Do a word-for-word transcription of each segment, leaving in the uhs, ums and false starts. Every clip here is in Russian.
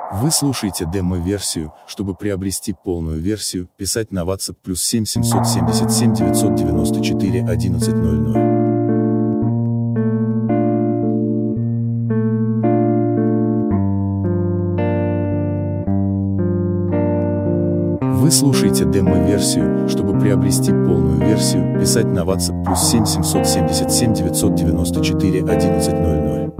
Вы слушаете демо-версию. Чтобы приобрести полную версию, писать на WhatsApp плюс семь семьсот семьдесят семь девятьсот девяносто четыре одиннадцать ноль ноль. Вы слушаете демо-версию. Чтобы приобрести полную версию, писать на WhatsApp плюс семь семьсот семьдесят семь девятьсот девяносто четыре одиннадцать ноль ноль.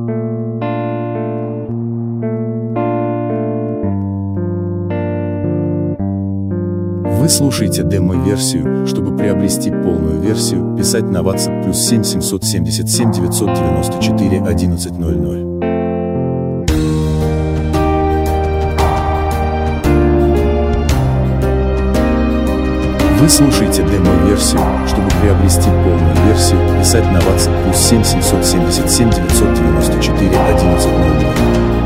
Вы слушаете демо-версию. Чтобы приобрести полную версию, писать на WhatsApp плюс семь семьсот семьдесят семь девятьсот девяносто четыре одиннадцать ноль ноль. Вы слушаете демо-версию. Чтобы приобрести полную версию, писать на WhatsApp плюс семь семьсот семьдесят семь девятьсот девяносто четыре одиннадцать ноль ноль.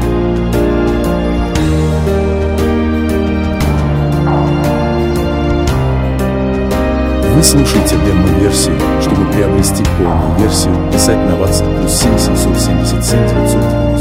Вы слушаете демо-версию. Чтобы приобрести полную версию, писать на WhatsApp плюс семь семьсот семьдесят семь девятьсот девяносто.